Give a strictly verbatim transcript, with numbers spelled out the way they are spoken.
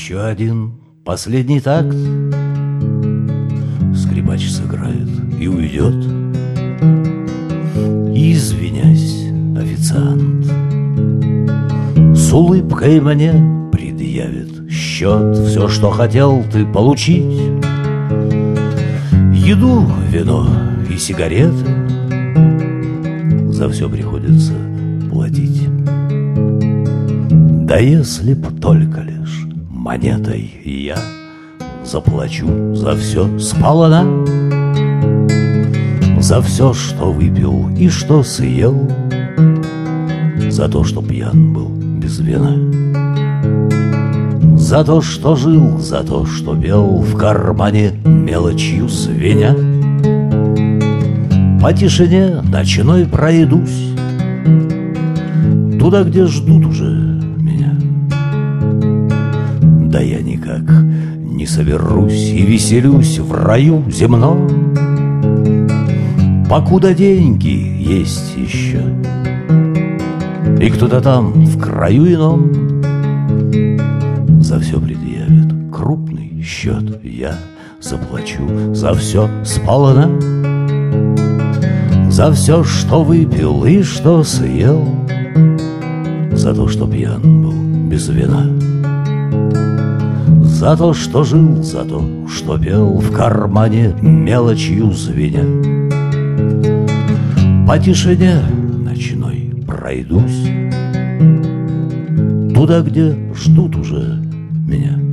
Еще один последний такт. Скрипач сыграет и уйдет. И, извинясь, официант с улыбкой мне предъявит счет. Все, что хотел ты получить: еду, вино и сигареты. За все приходится платить. Да если б только лишь монетой я заплачу за все сполна, за все, что выпил и что съел, за то, что пьян был без вина, за то, что жил, за то, что пел в кармане мелочью звеня. По тишине ночной пройдусь туда, где ждут уже меня. Да я никак не соберусь и веселюсь в раю земном, покуда деньги есть еще, и кто-то там в краю ином за все предъявит крупный счет. Я заплачу за все сполна, за все, что выпил и что съел, за то, что пьян был без вина, за то, что жил, за то, что пел в кармане мелочью звеня. По тишине ночной пройдусь туда, где ждут уже меня.